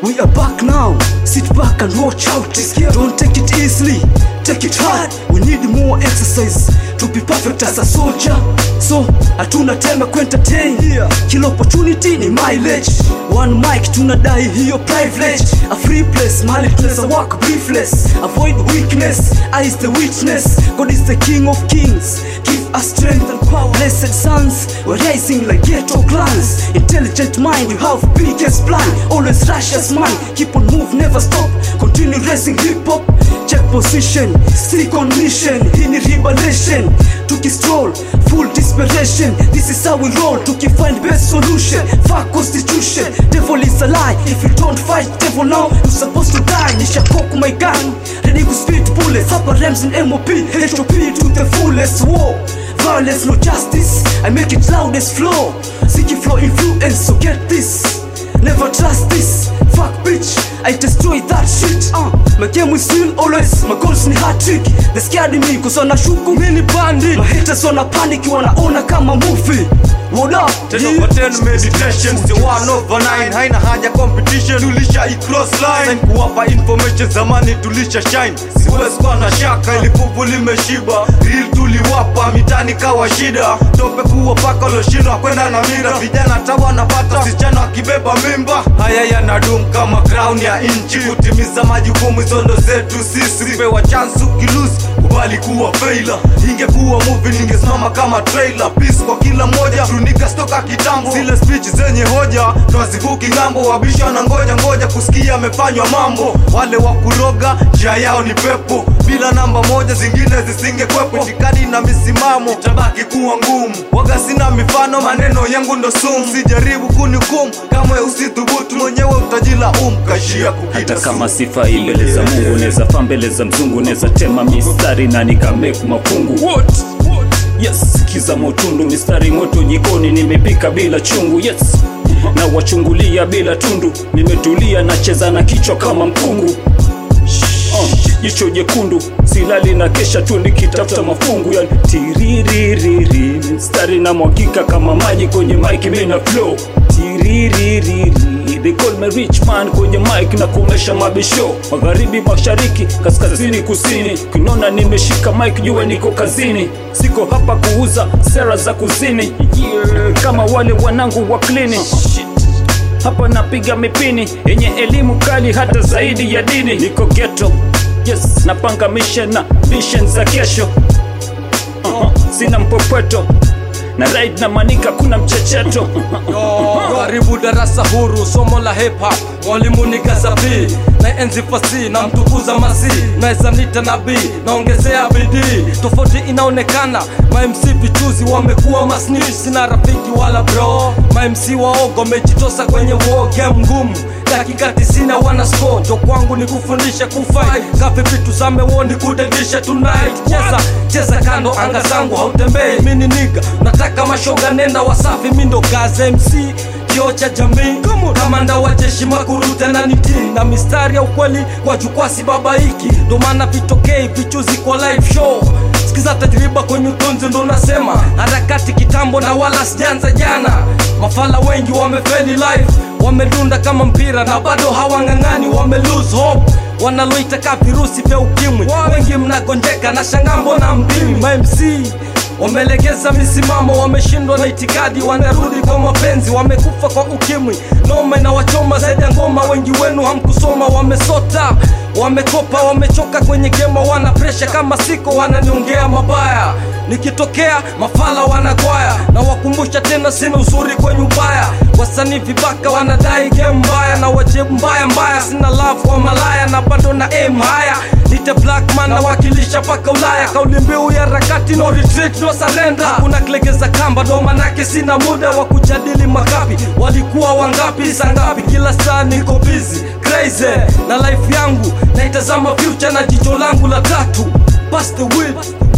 We are back now, sit back and watch out. Don't take it easily, take it hard. We need more exercise to be perfect as a soldier. So hatuna time ku entertain, kila opportunity ni mileage. One mic tunadai hiyo privilege. A free place, mali tunaweza work briefless. Avoid weakness, I is the witness. God is the king of kings, give us strength and power. Blessed sons, we're rising like ghetto clans. Intelligent mind, you have biggest plan. Always righteous man, keep on move, never stop. Continue raising hip hop, check position, stick on mission. Hii ni revelation, tukistroll, full desperation. This is how we roll, find best solution. Fuck constitution, devil is a lie. If you don't fight devil now, you're supposed to die. Nisha koku my gun, ready to spit bullets. Upper Rams and MOP, HOP to the fullest. War, violence, no justice. I make it loudest flow, seeking flow influence, so get this. Never trust this, fuck bitch, I destroy that shit. My game is still always, my goals ni hat-trick. They scared me cause wanashuku mini bandit. My haters wana panic, wanaona kama movie. What up? 10 over 10 meditation, the 1 over 9. Haina haja competition, tulisha i-cross line. Kuwapa information, zamani tulisha shine. Siwezi kwa na shaka, ilipupu limeshiba. Real tuliwapa, mitani kawa shida. Tope kuwa paka loshino, kwenda na mira. Vijana tawa napata, sichana wakibeba mimba. Haya yanadum kama crown ya inchi. Kutimiza majukumu zondo zetu sisi. Pewa chance ukilusi, kubali kuwa failure. Ingekuwa movie, ningesimama kama trailer. Peace kwa kila moja, tunika stoka kitambo. Zile speech zenye hoja, twazivuki ngambo. Wabisha na ngoja kusikia amefanywa mambo. Wale wakuroga, njia yao ni pepo. Bila namba moja zingine zisinge kwepo. Itikadi na misimamo, itabaki kuwa ngumu. Waga sina mifano, maneno yangu ndo sumu. Sijaribu kunihukumu, kamwe usithubutu. Mwenyewe utajila kashia kukita. Hata kama sifa mbele za Mungu, neza fa mbele za mzungu. Neza tema mistari na nikameku mafungu. What? Yes, kiza motundu, mistari moto jikoni. Nimepika bila chungu, yes. Na wachungulia bila tundu. Nimetulia na cheza na kichwa kama mkungu. Jicho jekundu, silali na kesha tu nikitafuta mafungu. Yani tiriririri, mistari na mwakika kama maji kwenye mic mina flow. Tiriririri, they call me rich man kwenye mic na kumesha mabisho. Magharibi, mashariki, kaskazini, kusini. Kinona nimeshika mic jue niko kazini. Siko hapa kuuza sera za kuzini, kama wale wanangu wa klini. Hapa napiga mipini yenye elimu kali hata zaidi ya dini. Niko ghetto, yes, napanga mission na vision za kesho. Sina mpopweto na ride na manika, kuna mchecheto. Karibu darasa huru, somo la hip hop. Mwalimu ni Gazabi, na enzi fasi na mtukuza masi. Naeza nita nabii, naongezea bidii. Tofauti inaonekana, ma MC vichuzi wamekuwa masnish. Sina rafiki wala bro, ma MC waogo mejitosa kwenye war game ngumu. Dakika 90 wana score, jo kwangu ni kufundisha kufight. Kafe vitu zame woni kudevisha tonight. Cheza kando anga zangu hautembei. Mini niga, nataka mashoga nenda Wasafi. Mindo Gaza MC, kio cha jamii. Kamanda wa jeshi makuruta na niti. Na mistari ya ukweli kwa jukwasi babaiki. Ndo maana vitokei vichuzi kwa live show. Sikiza tajriba kwenye utunzi ndo nasema. Harakati kitambo na wala sijanza jana. Mafala wengi wamefeli life, wamedunda kama mpira na bado hawangangani. Wame lose hope, wanaloita ka virusi vya ukimwi. Wengi mnagonjeka na shangambo na mpimi. Ma MC wamelegeza misimamo, wameshindwa na itikadi. Wanarudi kwa mapenzi, wamekufa kwa ukimwi. Nome na wachoma zaidi ya ngoma. Wengi wenu hamkusoma, wamesota, wamekopa, wamechoka kwenye gema. Wana pressure kama siko, wananiongea mabaya. Nikitokea mafala wanakwaya, na wakumbusha tena sina uzuri kwenye ubaya. Wasanii vibaka wanadai game mbaya, na wajibu mbaya. Sina love kwa malaya, na bado na aim haya. Nite black man na wakilisha paka Ulaya. Kauli mbiu ya harakati, no retreat, no surrender. Kuna klegeza kamba, ndo manake sina muda wa kujadili makapi. Walikuwa wangapi, sangapi, kila saa niko busy crazy na life yangu. Naitazama future na jicho langu la tatu. Pass the whip.